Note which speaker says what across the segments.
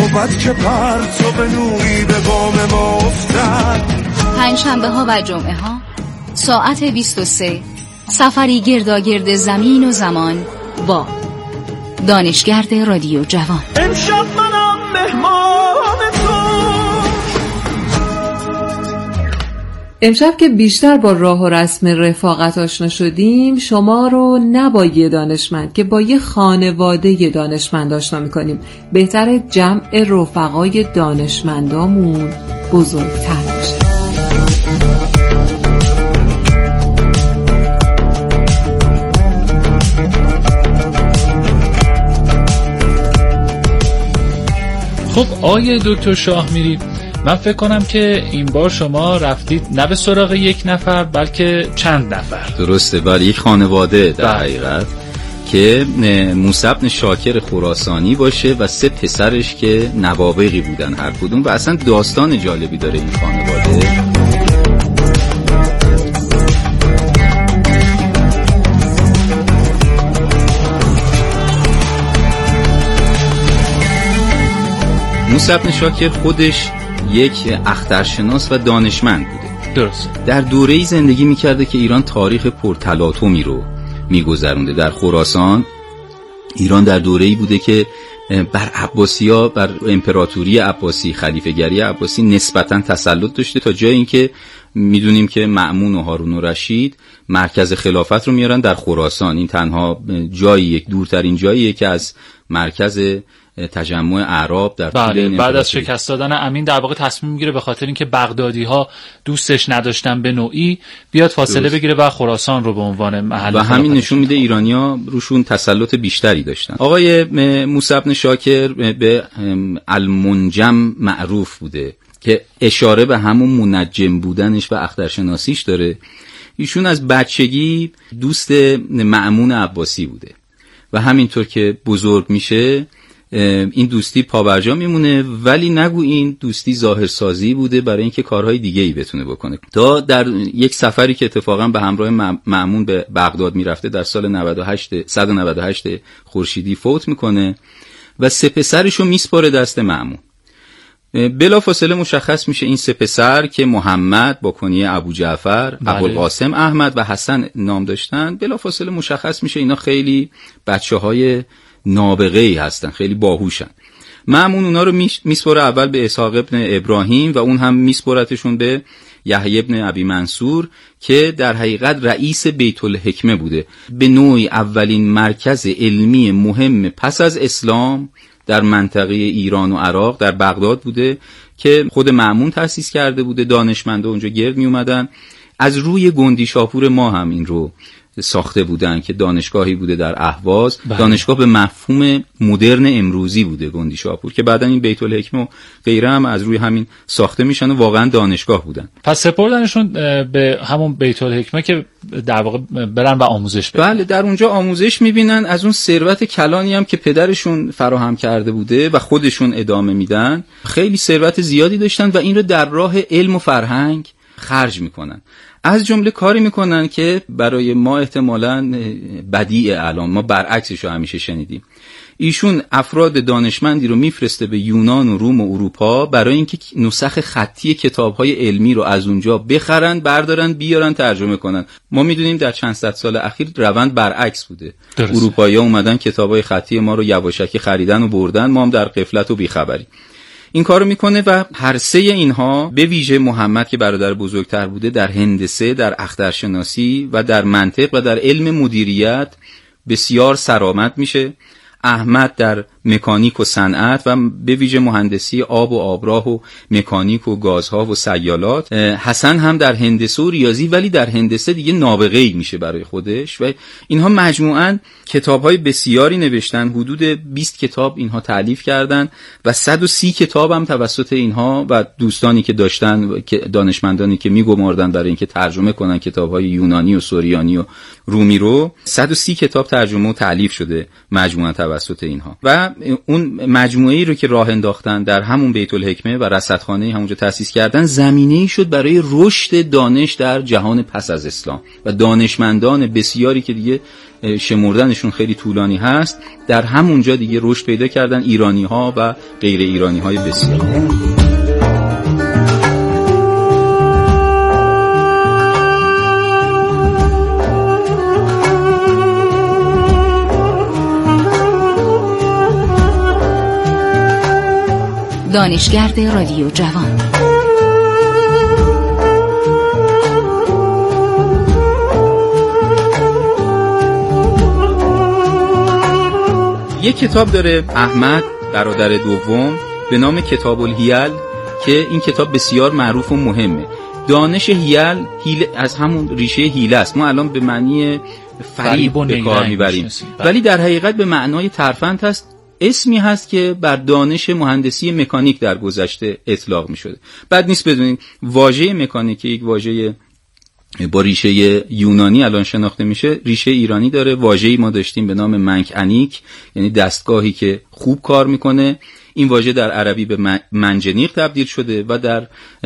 Speaker 1: نوبت که پرتو به نوری به بام ما افتد.
Speaker 2: پنجشنبه ها و جمعه ها ساعت 23 سفری گرداگرد زمین و زمان با دانشگرد رادیو جوان.
Speaker 1: امشب منم مهمان تو.
Speaker 3: امشب که بیشتر با راه و رسم رفاقت آشنا شدیم، شما رو نه با یه دانشمند که با یه خانواده دانشمند آشنا میکنیم. بهتر جمع رفقای دانشمندامون بزرگتر بشه.
Speaker 4: خب آقای دکتر شاهمیری، من فکر کنم که این بار شما رفتید نه به سراغ یک نفر بلکه چند نفر.
Speaker 5: درسته، بله، یک خانواده در حقیقت که موسی بن شاکر خراسانی باشه و 3 پسرش که نوابغی بودن هر کدوم، و اصلا داستان جالبی داره این خانواده. موسی بن شاکر خودش یک اخترشناس و دانشمند بوده.
Speaker 4: درست. در
Speaker 5: دوره‌ای زندگی می‌کرده که ایران تاریخ پرتلاطمی رو می‌گذرونده. در خراسان ایران در دوره‌ای بوده که بر عباسی‌ها، بر امپراتوری عباسی، خلیفه‌گری عباسی نسبتاً تسلط داشته، تا جای اینکه میدونیم که مأمون و هارون الرشید مرکز خلافت رو میارن در خراسان. این تنها جایی، دورترین جاییه که از مرکز تجمع اعراب در طول
Speaker 4: بعد از شکست دادن امین در واقع تصمیم میگیره به خاطر اینکه بغدادی‌ها دوستش نداشتن به نوعی بیاد فاصله بگیره و خراسان رو به عنوان محل
Speaker 5: و همین نشون میده ایرانی‌ها روشون تسلط بیشتری داشتن. آقای موسی بن شاکر به المنجم معروف بوده که اشاره به همون منجم بودنش و اخترشناسیش داره. ایشون از بچگی دوست مأمون عباسی بوده و همینطور که بزرگ میشه این دوستی پابرجا میمونه، ولی نگو این دوستی ظاهرسازی بوده برای اینکه کارهای دیگه‌ای بتونه بکنه. تا در یک سفری که اتفاقا به همراه مأمون به بغداد میرفته در سال 198 خورشیدی فوت میکنه و 3 پسرشو میسپاره دست مأمون. بلافاصله مشخص میشه این 3 پسر که محمد با کنیه ابو جعفر، ابوالقاسم احمد و حسن نام داشتن، بلافاصله مشخص میشه اینا خیلی بچه‌های نابغه‌ای هستن، خیلی باهوشن. مأمون اونا رو میسپره اول به اسحاق ابن ابراهیم و اون هم میسپرتشون به یحیی ابن ابی منصور که در حقیقت رئیس بیت الحکمه بوده. به نوعی اولین مرکز علمی مهم پس از اسلام در منطقه ایران و عراق در بغداد بوده که خود مأمون تأسیس کرده بوده. دانشمندا اونجا گرد می اومدن. از روی گندی شاپور ما هم این رو ساخته بودن که دانشگاهی بوده در اهواز. دانشگاه به مفهوم مدرن امروزی بوده گندی شاپور، که بعدن این بیت الحکمه و غیره هم از روی همین ساخته میشن و واقعا دانشگاه بودن.
Speaker 4: پس سپردنشون به همون بیت الحکمه که در واقع برن و آموزش ببینن.
Speaker 5: بله، در اونجا آموزش میبینن، از اون ثروت کلانی هم که پدرشون فراهم کرده بوده و خودشون ادامه میدن. خیلی ثروت زیادی داشتن و این رو در راه علم و فرهنگ خرج میکنن. از جمله کاری میکنن که برای ما احتمالاً بدیع الان، ما برعکسش رو همیشه شنیدیم. ایشون افراد دانشمندی رو میفرسته به یونان و روم و اروپا برای اینکه نسخ خطی کتاب‌های علمی رو از اونجا بخرن، بردارن، بیارن، ترجمه کنن. ما میدونیم در چند صد سال اخیر روند برعکس بوده. اروپایی‌ها اومدن کتاب‌های خطی ما رو یواشکی خریدن و بردن، ما هم در غفلت و بیخبری. این کارو میکنه و هر 3 اینها، به ویژه محمد که برادر بزرگتر بوده، در هندسه، در اخترشناسی و در منطق و در علم مدیریت بسیار سرآمد میشه. احمد در مکانیک و صنعت و به ویژه مهندسی آب و آبراه و مکانیک و گازها و سیالات. حسن هم در هندسه و ریاضی، ولی در هندسه دیگه نابغه‌ای میشه برای خودش. و اینها مجموعاً کتاب‌های بسیاری نوشتن، حدود 20 کتاب اینها تألیف کردن و 130 کتاب هم توسط اینها و دوستانی که داشتن، دانشمندانی که میگماردن برای اینکه ترجمه کنن کتاب‌های یونانی و سوریانی و رومی رو، 130 کتاب ترجمه و تألیف شده مجموعاً توسط اینها. و اون مجموعه‌ای رو که راه انداختن در همون بیت الحکمه و رصدخانه همونجا تأسیس کردن، زمینه‌ای شد برای رشد دانش در جهان پس از اسلام و دانشمندان بسیاری که دیگه شمردنشون خیلی طولانی هست، در همونجا دیگه رشد پیدا کردن ایرانی‌ها و غیر ایرانی‌های بسیار.
Speaker 2: دانشگرد رادیو جوان.
Speaker 5: یک کتاب داره احمد برادر دوم به نام کتاب الحیل که این کتاب بسیار معروف و مهمه. دانش حیل از همون ریشه حیله است. ما الان به معنی فریب به کار میبریم، ولی در حقیقت به معنای ترفند هست. اسمی هست که بر دانش مهندسی مکانیک در گذشته اطلاق می‌شده. بد نیست بدونید واژه مکانیک یک واژه با ریشه یونانی الان شناخته میشه، ریشه ایرانی داره. واژه‌ای ما داشتیم به نام منکنیک، یعنی دستگاهی که خوب کار میکنه. این واژه در عربی به منجنیق تبدیل شده و در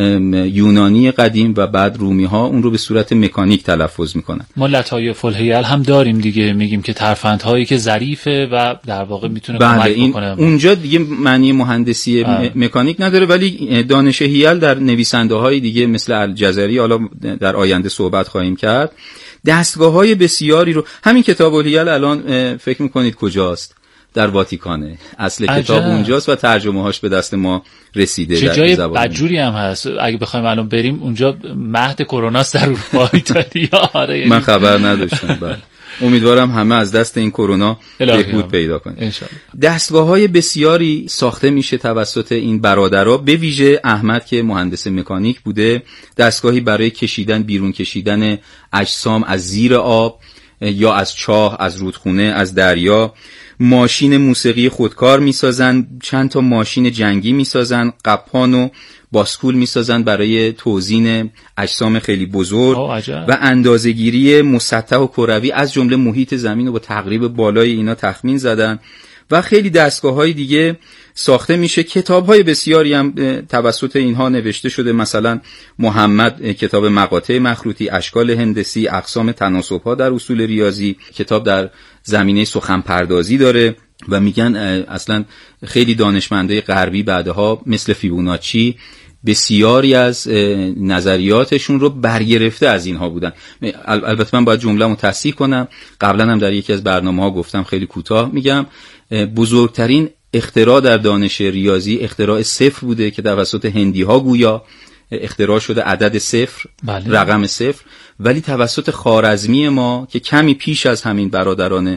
Speaker 5: یونانی قدیم و بعد رومی ها اون رو به صورت مکانیک تلفظ میکنن.
Speaker 4: ما لطایف الحیل هم داریم دیگه، میگیم که ترفندهایی که ظریفه و در واقع میتونه کمک بکنه.
Speaker 5: اونجا دیگه معنی مهندسی مکانیک نداره، ولی دانش حیل در نویسنده های دیگه مثل الجزری، حالا در آینده صحبت خواهیم کرد، دستگاه های بسیاری رو. همین کتاب الحیل الان فکر میکنید کجاست؟ در واتیکانه. اصل کتاب اونجاست و ترجمه هاش به دست ما رسیده.
Speaker 4: چه جای بدجوری هم هست. اگه بخوایم الان بریم اونجا مهد کروناست در اروپا، ایتالیا.
Speaker 5: من خبر نداشتم. بله. امیدوارم همه از دست این کرونا بهبود پیدا کنیم. دستگاه‌های بسیاری ساخته میشه توسط این برادرها، به ویژه احمد که مهندس مکانیک بوده. دستگاهی برای بیرون کشیدن اجسام از زیر آب یا از چاه، از رودخونه، از دریا. ماشین موسیقی خودکار میسازن، چند تا ماشین جنگی میسازن، قپان و باسکول میسازن برای توزین اجسام خیلی بزرگ و اندازه‌گیری مسطح و کروی از جمله محیط زمین رو با تقریب بالای اینا تخمین زدن و خیلی دستگاه‌های دیگه ساخته میشه. کتاب‌های بسیاری هم توسط اینها نوشته شده، مثلا محمد کتاب مقاطع مخروطی، اشکال هندسی، اقسام تناسب‌ها در اصول ریاضی، کتاب در زمینه سخن پردازی داره و میگن اصلا خیلی دانشمندای غربی بعدها مثل فیبوناچی بسیاری از نظریاتشون رو برگرفته از اینها بودن. البته من باید جمله‌مو تصحیح کنم، قبلا هم در یکی از برنامه‌ها گفتم، خیلی کوتاه میگم، بزرگترین اختراع در دانش ریاضی اختراع صفر بوده که توسط هندی‌ها گویا اختراع شده، عدد صفر، رقم صفر، ولی توسط خوارزمی ما که کمی پیش از همین برادران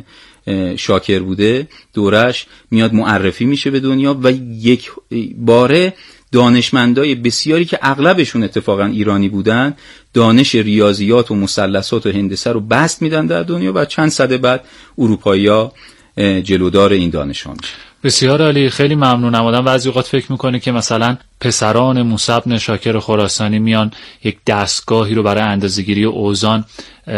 Speaker 5: شاکر بوده دورش میاد معرفی میشه به دنیا و یک باره دانشمندای بسیاری که اغلبشون اتفاقا ایرانی بودن دانش ریاضیات و مثلثات و هندسه رو بسط میدن در دنیا و چند سده بعد اروپایی‌ها جلودار این دانش ها میشه.
Speaker 4: بسیار عالی، خیلی ممنونم. آدم بعضی اوقات فکر میکنه که مثلا پسران موسی بن شاکر خراسانی میان یک دستگاهی رو برای اندازه‌گیری اوزان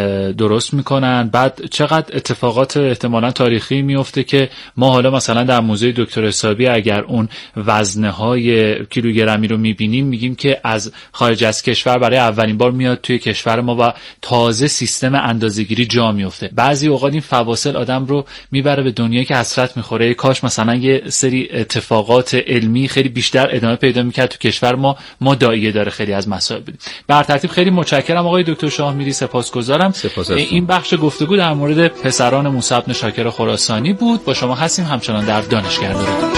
Speaker 4: درست میکنن، بعد چقدر اتفاقات احتمالاً تاریخی میفته که ما حالا مثلا در موزه دکتر حسابی اگر اون وزنه‌های کیلوگرمی رو میبینیم میگیم که از خارج از کشور برای اولین بار میاد توی کشور ما و تازه سیستم اندازه‌گیری جا میفته. بعضی اوقات این فواصل آدم رو میبره به دنیایی که حسرت میخوره کاش مثلا یه سری اتفاقات علمی خیلی بیشتر ادامه پیدا میکرد تو کشور ما داعیه داره خیلی از مسائل بدیم. بر ترتیب خیلی متشکرم آقای دکتر شاهمیری، سپاسگزارم. این بخش گفتگو در مورد پسران موسی بن شاکر خراسانی بود. با شما هستیم همچنان در دانشگرد رادیو.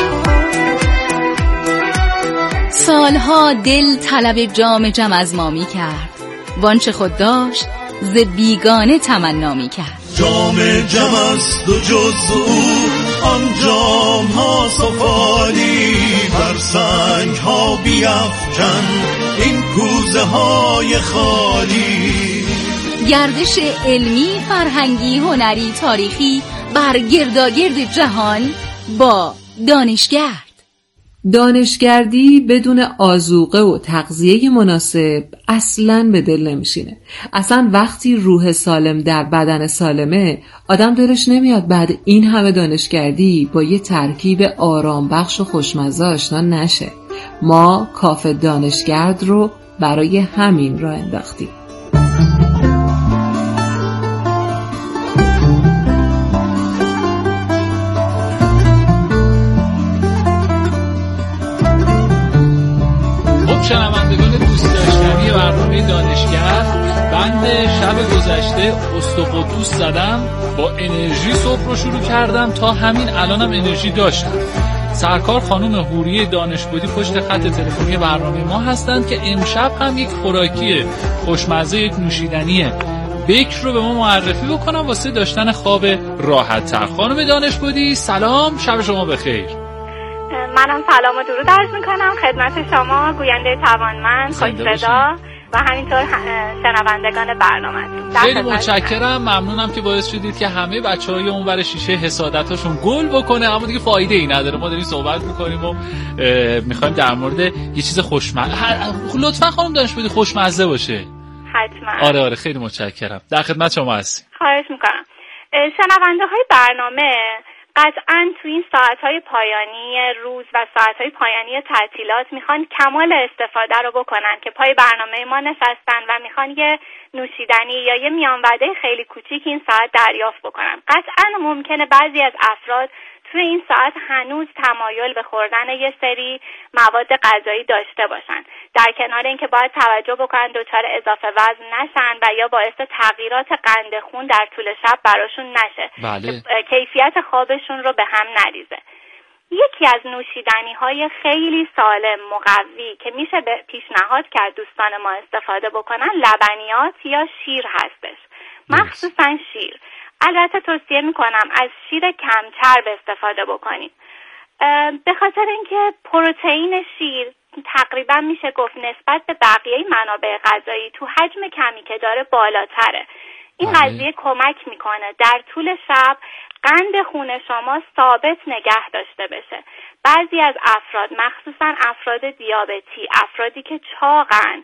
Speaker 2: سالها دل طلب جام جم از ما می کرد، وانچه خود داشت ز بیگانه تمنا می کرد.
Speaker 1: جام جم است و جز او آن جام ها سفالی، بر سنگ ها بیفکن این کوزه های خالی.
Speaker 2: گردش علمی، فرهنگی، هنری، تاریخی بر گرداگرد جهان با دانشگرد.
Speaker 3: دانشگردی بدون آذوقه و تغذیه مناسب اصلاً به دل نمیشینه. اصلاً وقتی روح سالم در بدن سالمه آدم دلش نمیاد بعد این همه دانشگردی با یه ترکیب آرام بخش و خوشمزه آشنا نشه. ما کافه دانشگرد رو برای همین راه انداختیم.
Speaker 4: آقای دانشگر. بند شب گذشته استقدوس زدم، با انرژی صبح رو شروع کردم، تا همین الانم انرژی داشتم. سرکار خانم حوریه دانشبودی پشت خط تلفنی برنامه ما هستند که امشب هم یک خوراکی خوشمزه، یک نوشیدنی بکر رو به ما معرفی بکنم واسه داشتن خواب راحت تر. خانم دانشبودی سلام، شب شما بخیر.
Speaker 6: منم سلام و درود عرض میکنم خدمت شما گوینده توانمند، خوش‌صدا و همینطور شنوندگان برنامه‌تون.
Speaker 4: خیلی متشکرم، ممنونم که باعث شدید که همه بچه‌های اونور شیشه حسادتاشون گل بکنه، اما دیگه فایده ای نداره. ما داریم صحبت میکنیم و میخوایم در مورد یه چیز خوشمزه. لطفا خانم دانشبودی خوشمزه باشه.
Speaker 6: حتما.
Speaker 4: آره خیلی متشکرم، در خدمت شما هستیم.
Speaker 6: خواهش میکنم. شنونده های برنامه قطعاً تو این ساعت‌های پایانی روز و ساعت‌های پایانی تعطیلات میخوان کمال استفاده رو بکنن که پای برنامه ما نشستن و میخوان یه نوشیدنی یا یه میانبده خیلی کوچیک این ساعت دریافت بکنن. قطعاً ممکنه بعضی از افراد توی این ساعت هنوز تمایل به خوردن یه سری مواد غذایی داشته باشن، در کنار اینکه باید توجه بکنن دچار اضافه وزن نشن و یا باعث تغییرات قند خون در طول شب براشون نشه.
Speaker 4: بله.
Speaker 6: کیفیت خوابشون رو به هم نریزه. یکی از نوشیدنی‌های خیلی سالم مقوی که میشه به پیشنهاد کرد دوستان ما استفاده بکنن لبنیات یا شیر هستش، مخصوصا شیر. البته توصیه میکنم از شیر کم‌چرب استفاده بکنید، به خاطر اینکه پروتئین شیر تقریبا میشه گفت نسبت به بقیه منابع غذایی تو حجم کمی که داره بالاتره. این قضیه کمک میکنه در طول شب قند خون شما ثابت نگه داشته بشه. بعضی از افراد، مخصوصا افراد دیابتی، افرادی که چاقن،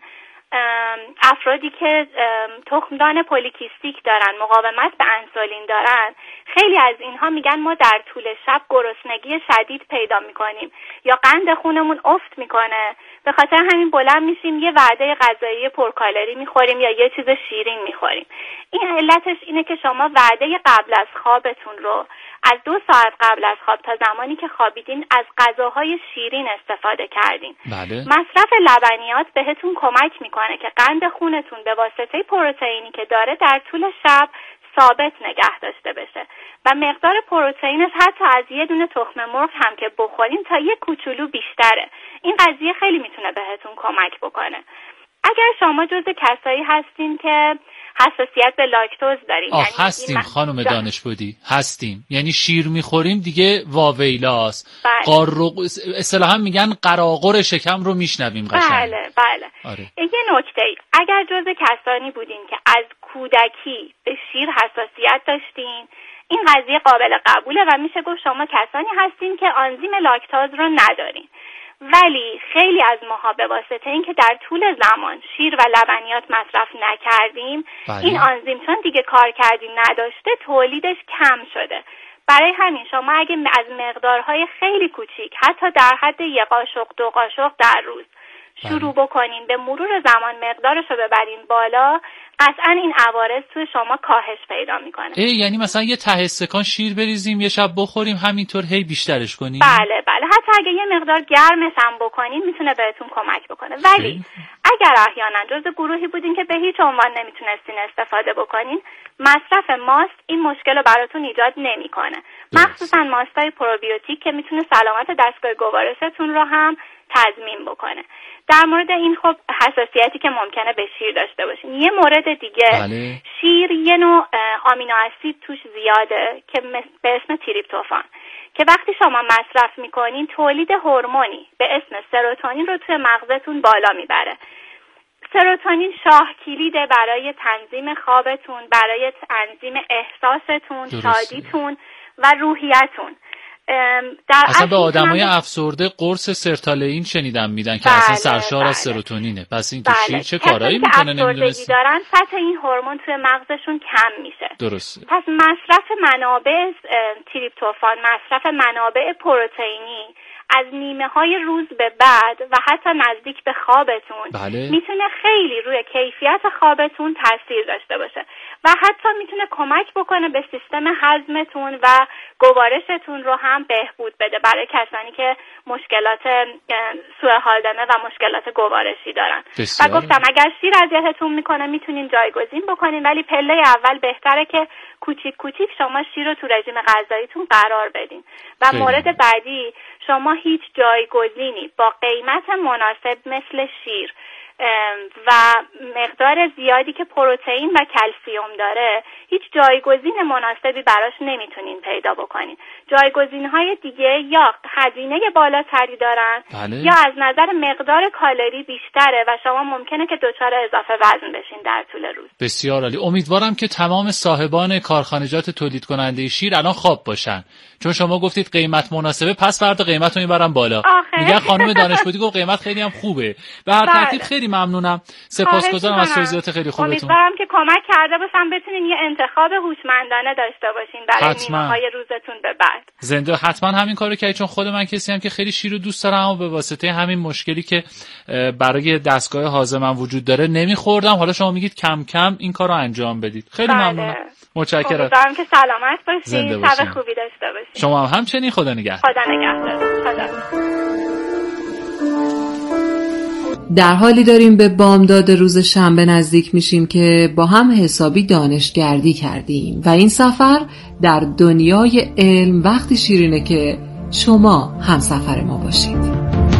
Speaker 6: افرادی که تخمدان پلیکیستیک دارن، مقاومت به انسولین دارن، خیلی از اینها میگن ما در طول شب گرسنگی شدید پیدا میکنیم یا قند خونمون افت میکنه، به خاطر همین بلند میشیم یه وعده غذایی پرکالری میخوریم یا یه چیز شیرین میخوریم. این علتش اینه که شما وعده قبل از خوابتون رو از 2 ساعت قبل از خواب تا زمانی که خوابیدین از غذاهای شیرین استفاده کردین.
Speaker 4: بله.
Speaker 6: مصرف لبنیات بهتون کمک میکنه که قند خونتون به واسطه پروتئینی که داره در طول شب ثابت نگه داشته بشه و مقدار پروتئینش حتی از یه دونه تخم مرغ هم که بخورین تا یه کوچولو بیشتره. این قضیه خیلی میتونه بهتون کمک بکنه. اگر شما جز کسایی هستین که حساسیت به لاکتوز داریم، یعنی
Speaker 4: هستیم خانم دانشبودی، هستیم، یعنی شیر میخوریم دیگه واویلاست.
Speaker 6: بله.
Speaker 4: اصطلاحا میگن قراقر شکم رو میشنویم قشنگ.
Speaker 6: بله.
Speaker 4: آره.
Speaker 6: یه نکته ای، اگر جز کسانی بودین که از کودکی به شیر حساسیت داشتین، این قضیه قابل قبوله و میشه گفت شما کسانی هستین که آنزیم لاکتاز رو ندارین. ولی خیلی از ماها به واسطه اینکه در طول زمان شیر و لبنیات مصرف نکردیم، این آنزیم چون دیگه کار کردی نداشته تولیدش کم شده. برای همین شما اگه از مقدارهای خیلی کوچیک، حتی در حد 1 قاشق 2 قاشق در روز شروع بکنین، به مرور زمان مقدارش رو ببرین بالا، قطعا این عوارض توی شما کاهش پیدا میکنه.
Speaker 4: یعنی مثلا یه ته استکان شیر بریزیم یه شب بخوریم، همینطور هی بیشترش کنیم؟
Speaker 6: بله، حتی اگه یه مقدار گرمش هم بکنین میتونه بهتون کمک بکنه. ولی اگر احیانا جز گروهی بودین که به هیچ عنوان نمیتونستین استفاده بکنین، مصرف ماست این مشکل رو براتون ایجاد نمیکنه، مخصوصا ماستای پروبیوتیک که میتونه سلامت دستگاه گوارشتون رو هم تضمین بکنه. در مورد این خب حساسیتی که ممکنه به شیر داشته باشین، یه مورد دیگه،
Speaker 4: بله.
Speaker 6: شیر یه نوع آمینو اسید توش زیاده که به اسم تریپتوفان، که وقتی شما مصرف میکنین تولید هورمونی به اسم سروتونین رو توی مغزتون بالا میبره. سروتونین شاه کلیده برای تنظیم خوابتون، برای تنظیم احساستون، شادیتون و روحیتون.
Speaker 4: اصلا به آدمای افسرده قرص سرتالئین شنیدم میدن که اصلا سرشار از سروتونینه. پس این شیر چه کارایی میکنه نمیدونستی؟
Speaker 6: دارن سطح این هورمون توی مغزشون کم میشه.
Speaker 4: درسته.
Speaker 6: پس مصرف منابع تریپتوفان، مصرف منابع پروتئینی از نیمه های روز به بعد و حتی نزدیک به خوابتون میتونه خیلی روی کیفیت خوابتون تاثیر داشته باشه و حتی میتونه کمک بکنه به سیستم هضمتون و گوارشتون رو هم بهبود بده برای کسانی که مشکلات سوء هاضمه و مشکلات گوارشی دارن. و گفتم اگر شیر اذیتتون میکنه میتونین جایگزین بکنین، ولی پله اول بهتره که کوچیک کوچیک شما شیر رو تو رژیم غذاییتون قرار بدین. و مورد بعدی، شما هیچ جایگزینی با قیمت مناسب مثل شیر و مقدار زیادی که پروتئین و کلسیوم داره هیچ جایگزین مناسبی براش نمیتونین پیدا بکنین. جایگزین‌های دیگه یا هزینه بالاتری دارن یا از نظر مقدار کالری بیشتره و شما ممکنه که دچار اضافه وزن بشین در طول روز.
Speaker 4: بسیار عالی. امیدوارم که تمام صاحبان کارخانجات تولید کننده شیر الان خواب باشن، چون شما گفتید قیمت مناسبه، پس فردا قیمت رو میبرم بالا. میگن خانم دانشپودی گفت قیمت خیلی هم خوبه. به هر ترتیب خیلی ممنونم، سپاسگزارم از توضیحات خیلی خوبتون.
Speaker 6: امیدوارم که کمک کرده باشم بتونین یه انتخاب هوشمندانه داشته باشین برای نیمه‌های روزتون به بعد.
Speaker 4: زنده حتما همین کارو کردید، چون خود من کسی هم که خیلی شیر رو دوست دارم، اما به واسطه همین مشکلی که برای دستگاه هاضمه‌ام وجود داره نمیخوردم. حالا شما میگید کم کم این کارو انجام بدید. خیلی ممنونم. متشکرم.
Speaker 6: امیدوارم که سلامت باشین، شب خوبی داشته باشین.
Speaker 4: شما هم همچنین. خدا نگهدار.
Speaker 6: خدا نگهدار.
Speaker 3: در حالی داریم به بامداد روز شنبه نزدیک میشیم که با هم حسابی دانشگردی کردیم و این سفر در دنیای علم وقتی شیرینه که شما همسفر ما باشید.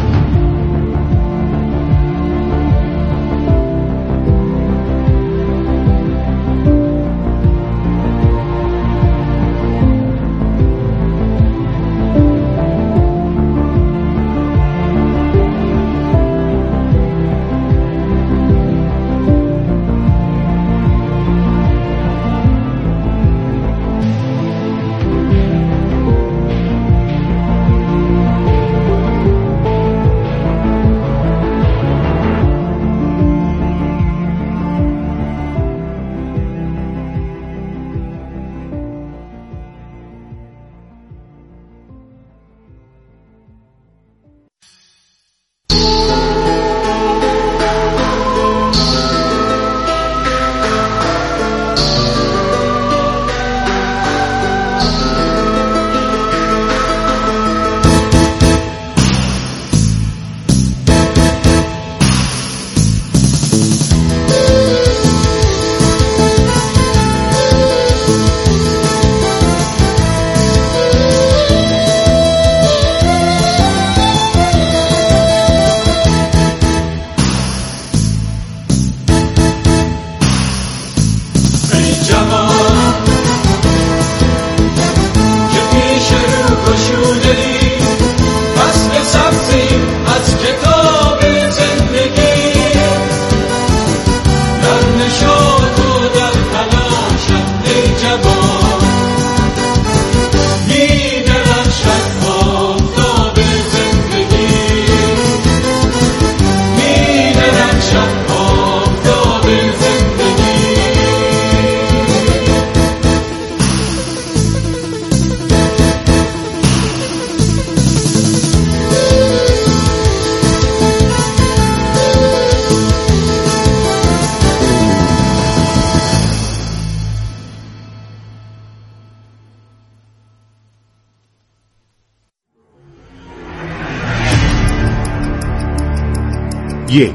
Speaker 1: یک،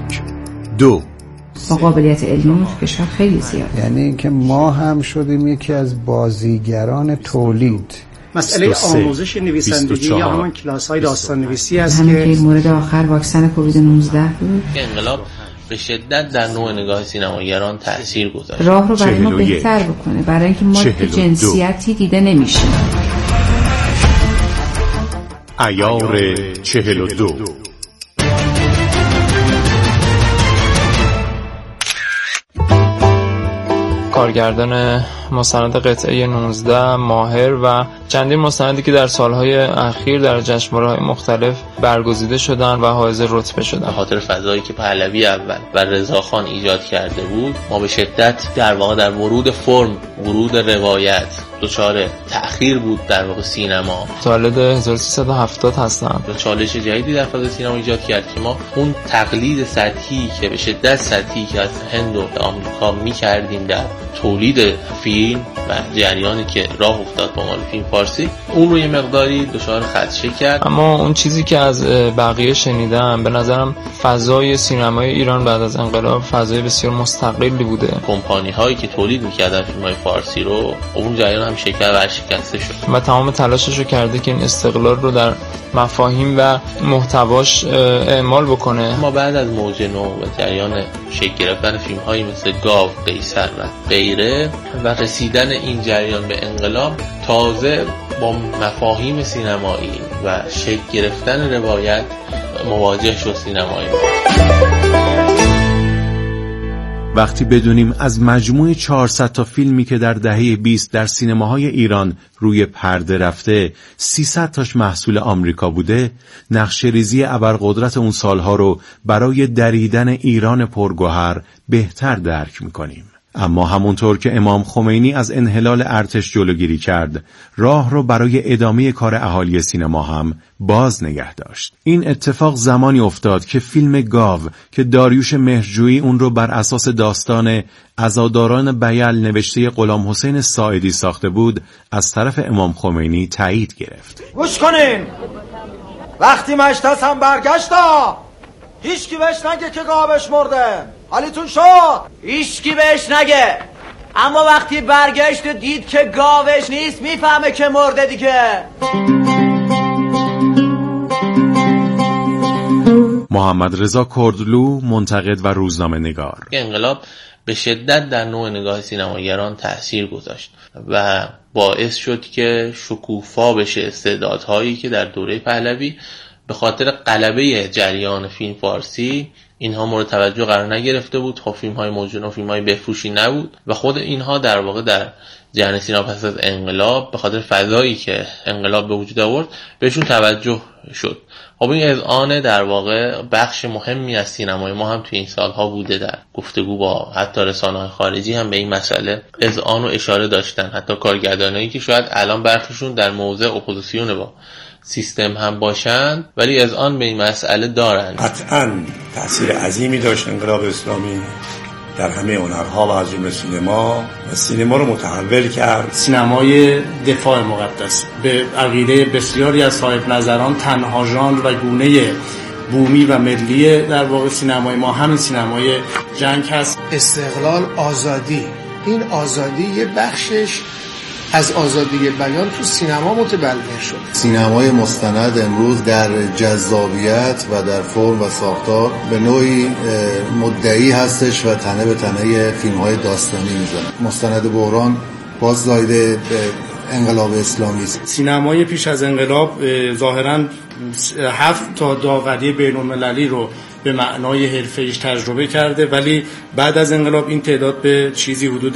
Speaker 1: دو.
Speaker 7: با قابلیت علمی کشور خیلی زیاد،
Speaker 8: یعنی اینکه ما هم شدیم یکی از بازیگران تولید.
Speaker 9: مسئله آموزش نویسندگی یا همون کلاس‌های داستان نویسی است
Speaker 7: که این مورد آخر واکسن کووید 19 بود.
Speaker 10: انقلاب به شدت در نوع نگاه سینماگران تأثیر گذاشت.
Speaker 7: راه رو برای ما بهتر بکنه، برای اینکه ما جنسیتی دیده نمیشیم.
Speaker 1: عیار 42.
Speaker 11: کارگردان مستند قطعه 19 ماهر و چندین مستندی که در سالهای اخیر در جشنواره‌های مختلف برگزیده شدن و حائز رتبه شدن.
Speaker 10: به خاطر فضایی که پهلوی اول و رضاخان ایجاد کرده بود، ما به شدت در واقع در ورود فرم، ورود روایت دچار تأخیر بود در واقع سینما.
Speaker 11: تولد 1370 هستم.
Speaker 10: چالش جدیدی در فضای سینما ایجاد کرد که ما اون تقلید سطحی که به شدت سطحی که از هند و آمریکا می‌کردیم در تولید فیلم و جریانی که راه افتاد به عنوان فیلم فارسی، اون رو یه مقداری دچار خدشه کرد.
Speaker 11: اما اون چیزی که از بقیه شنیدم، به نظرم فضای سینمای ایران بعد از انقلاب فضای بسیار مستقلی بوده.
Speaker 10: کمپانی‌هایی که تولید می‌کردن فیلم‌های فارسی رو، اون جریان هم شکل ورشکسته شد
Speaker 11: و تمام تلاشش رو کرده که این استقلال رو در مفاهیم و محتواش اعمال بکنه.
Speaker 10: ما بعد از موج نو و جریان شکل گرفتن فیلم‌هایی مثل گاو، قیصر و غیره و رسیدن این جریان به انقلاب، تازه با مفاهیم سینمایی و شکل گرفتن روایت مواجه شد سینمایی.
Speaker 12: وقتی بدونیم از مجموع 400 تا فیلمی که در دهه 20 در سینماهای ایران روی پرده رفته 300 تاش محصول آمریکا بوده، نقشه‌ریزی ابرقدرت اون سالها رو برای دریدن ایران پرگوهر بهتر درک می‌کنیم. اما همونطور که امام خمینی از انحلال ارتش جلوگیری کرد، راه رو برای ادامه کار اهالی سینما هم باز نگه داشت. این اتفاق زمانی افتاد که فیلم گاو که داریوش مهرجویی اون رو بر اساس داستان عزاداران بیل نوشته غلام حسین ساعدی ساخته بود، از طرف امام خمینی تایید گرفت.
Speaker 13: گوش کنین، وقتی مجلس هم برگشتا، هیچ کی بهش نگه که گاوش مرده. حالیتون شد؟ هیچ کی بهش نگه، اما وقتی برگشت و دید که گاوش نیست، میفهمه که مرده دیگه.
Speaker 12: محمد رضا کردلو، منتقد و روزنامه نگار.
Speaker 10: انقلاب به شدت در نوع نگاه سینماگران تأثیر گذاشت و باعث شد که شکوفا بشه استعدادهایی که در دوره پهلوی به خاطر غلبه جریان فیلم فارسی اینها مورد توجه قرار نگرفته بود. خب فیلم‌های موجود و فیلم‌های بفروشی نبود و خود اینها در واقع در جریان سینما پس از انقلاب به خاطر فضایی که انقلاب به وجود آورد بهشون توجه شد. خب این اذعان در واقع بخش مهمی از سینمای ما هم توی این سالها بوده. در گفتگو با حتی رسانه‌های خارجی هم به این مسئله اذعان و اشاره داشتن، حتی کارگردانایی که شاید الان برخیشون در موضع اپوزیسیون با سیستم هم باشند ولی اذعان به این مسئله دارند.
Speaker 1: قطعاً تأثیر عظیمی داشت انقلاب اسلامی در همه هنرها و از جمله سینما رو متحول کرد.
Speaker 9: سینمای دفاع مقدس به عقیده بسیاری از صاحب نظران تنها ژانر و گونه بومی و ملی در واقع سینمای ما همین سینمای جنگ هست.
Speaker 14: استقلال، آزادی، این آزادی یه بخشش از آزادی بیان تو سینما متبلور شد.
Speaker 15: سینمای مستند امروز در جذابیت و در فرم و ساختار به نوعی مدعی هستش و تنه به تنه فیلم‌های داستانی میزنه. مستند بحران باز زایده به انقلاب اسلامی است.
Speaker 9: سینمای پیش از انقلاب ظاهراً 7 تا داوری بین‌المللی رو به معنای حرفه‌ایش تجربه کرده، ولی بعد از انقلاب این تعداد به چیزی حدود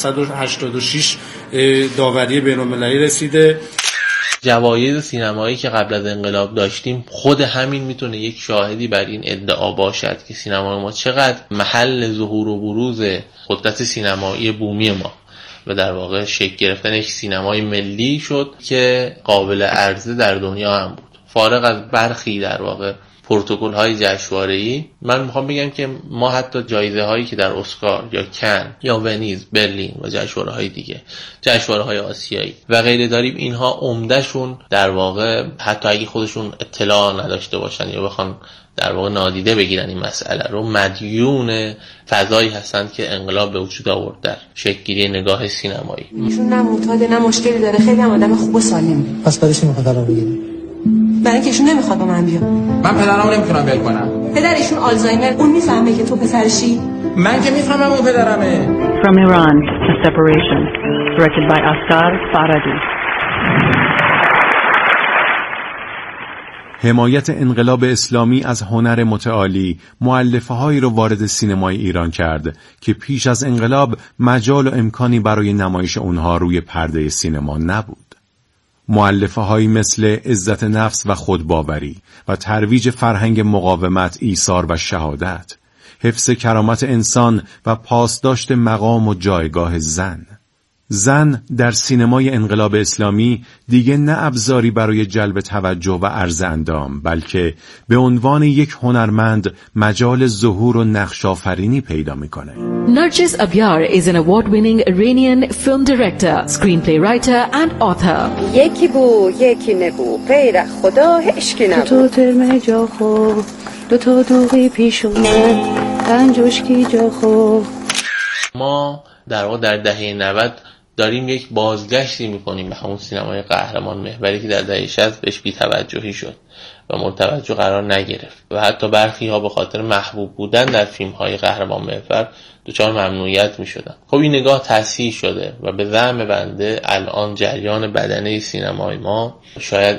Speaker 9: 786 داوری بین‌المللی رسیده.
Speaker 10: جوایز سینمایی که قبل از انقلاب داشتیم خود همین میتونه یک شاهدی بر این ادعا باشد که سینمای ما چقدر محل ظهور و بروز قدرت سینمایی بومی ما و در واقع شکل گرفتن یک سینمای ملی شد که قابل عرضه در دنیا هم بود. فارغ از برخی در واقع پروتکل‌های جشنواره‌ای، من میخوام بگم که ما حتی جایزه‌هایی که در اسکار یا کن یا ونیز، برلین و جشنواره‌های دیگه، جشنواره‌های آسیایی و غیره داریم، اینها عمده‌شون در واقع حتی اگه خودشون اطلاع نداشته باشن یا بخوان در واقع نادیده بگیرن این مسئله رو، مدیون فضایی هستند که انقلاب به وجود آورد در شکل‌گیری نگاه سینمایی.
Speaker 16: ایشون نه معتاد نه مشکلی داره، خیلی هم آدم خوب و سالمه.
Speaker 17: پس برای چی میخواد الان بگیری؟
Speaker 16: برای اینکه ایشون نمیخواد با من بیاد.
Speaker 17: من پدرمو نمیتونم ول کنم.
Speaker 16: پدر ایشون آلزایمر، اون میفهمه که تو پسرشی؟
Speaker 17: من که میفهمم اون پدرمه.
Speaker 18: From Iran, A Separation, directed by Asghar Farhadi.
Speaker 12: حمایت انقلاب اسلامی از هنر متعالی مؤلفه‌هایی را وارد سینمای ایران کرد که پیش از انقلاب مجال و امکانی برای نمایش اونها روی پرده سینما نبود. مؤلفه هایی مثل عزت نفس و خودباوری و ترویج فرهنگ مقاومت، ایثار و شهادت، حفظ کرامت انسان و پاسداشت مقام و جایگاه زن. زن در سینمای انقلاب اسلامی دیگه نه ابزاری برای جلب توجه و عرض اندام، بلکه به عنوان یک هنرمند مجال ظهور و نقش آفرینی پیدا میکنه.
Speaker 19: Narges Abyar is an award-winning Iranian film director, screenplay writer and author.
Speaker 20: یکی بو یکی نبو غیر خدا هشکی نبو
Speaker 21: تو ترمه جا خوب دو تا دوغی پیشونه پنجوشکی جا خوب.
Speaker 10: ما در واقع در دهه 90 داریم یک بازگشتی میکنیم به همون سینمای قهرمان محوری که در دهه 60 بهش بی‌توجهی شد و مورد توجه قرار نگرفت و حتی برخی ها به خاطر محبوب بودن در فیلم های قهرمان محور دچار ممنوعیت میشدن. خب این نگاه تصحیح شده و به زعم بنده الان جریان بدنه سینمای ما شاید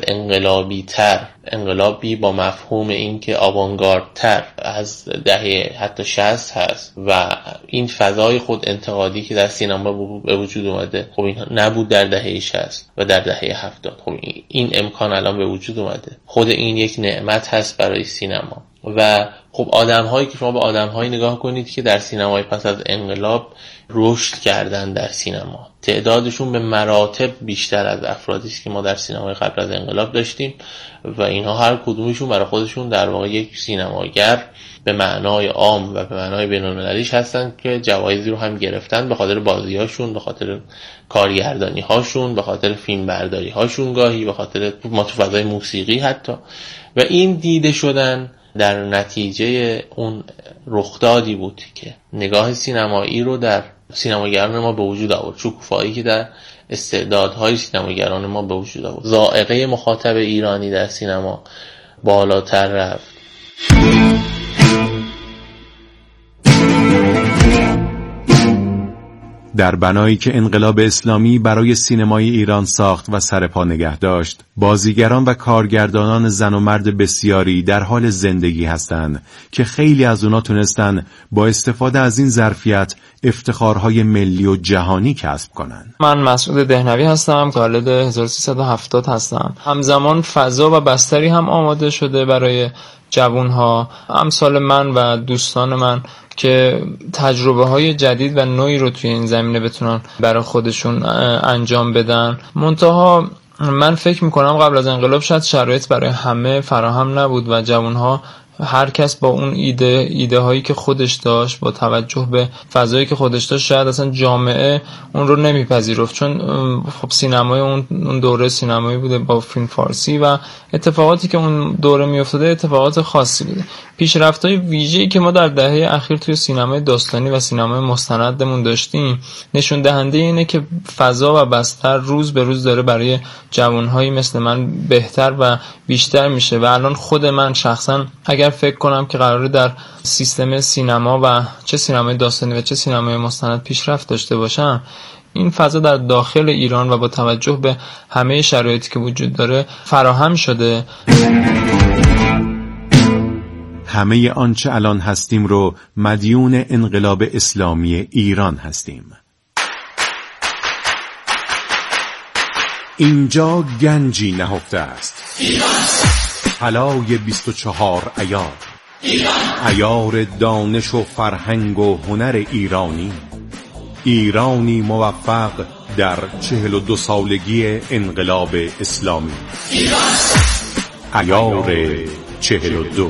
Speaker 10: انقلابی با مفهوم این که آوانگاردتر از دهه حتی 60 هست و این فضای خود انتقادی که در سینما به وجود اومده خب این نبود در دهه 60 و در دهه 70. خب این امکان الان به وجود اومده. خود این یک نعمت هست برای سینما و خب آدم‌هایی که شما به آدم‌هایی نگاه کنید که در سینمای پس از انقلاب رشد کردن در سینما، تعدادشون به مراتب بیشتر از افرادی است که ما در سینمای قبل از انقلاب داشتیم و اینها هر کدومشون برای خودشون در واقع یک سینماگر به معنای عام و به معنای بین‌المللیش هستن که جوایزی رو هم گرفتن به خاطر بازی‌هاشون، به خاطر کارگردانی‌هاشون، به خاطر فیلمبرداری‌هاشون، گاهی به خاطر تو فضای موسیقی حتی. و این دیده شدن در نتیجه اون رخدادی بود که نگاه سینمایی رو در سینماگران ما به وجود آورد، شکوفایی که در استعدادهای سینماگران ما به وجود آورد، ذائقه مخاطب ایرانی در سینما بالاتر رفت.
Speaker 12: در بنایی که انقلاب اسلامی برای سینمای ایران ساخت و سرپا نگه داشت، بازیگران و کارگردانان زن و مرد بسیاری در حال زندگی هستند که خیلی از اونا تونستن با استفاده از این ظرفیت افتخارهای ملی و جهانی کسب کنن.
Speaker 11: من مسعود دهنوی هستم، کالد 1370 هستم. همزمان فضا و بستری هم آماده شده برای جوانها امثال من و دوستان من که تجربه های جدید و نوعی رو توی این زمینه بتونن برای خودشون انجام بدن. منتها من فکر میکنم قبل از انقلاب شاید شرایط برای همه فراهم نبود و جوانها هر کس با اون ایده هایی که خودش داشت، با توجه به فضایی که خودش داشت، شاید اصلا جامعه اون رو نمیپذیرفت، چون خب سینمای اون دوره سینمایی بوده با فیلم فارسی و اتفاقاتی که اون دوره میافتاده اتفاقات خاصی بوده. پیشرفت‌های ویژه‌ای که ما در دهه اخیر توی سینمای داستانی و سینمای مستندمون داشتیم نشون دهنده اینه که فضا و بستر روز به روز داره برای جوانهایی مثل من بهتر و بیشتر میشه و الان خود من شخصا اگر فکر کنم که قراره در سیستم سینما و چه سینمای داستانی و چه سینمای مستند پیشرفت داشته باشم، این فضا در داخل ایران و با توجه به همه شرایطی که وجود داره فراهم شده.
Speaker 12: همه آنچه الان هستیم رو مدیون انقلاب اسلامی ایران هستیم. اینجا گنجی نهفته است، طلای 24 عیار، عیار دانش و فرهنگ و هنر ایرانی، ایرانی موفق در 42 سالگی انقلاب اسلامی، عیار 42.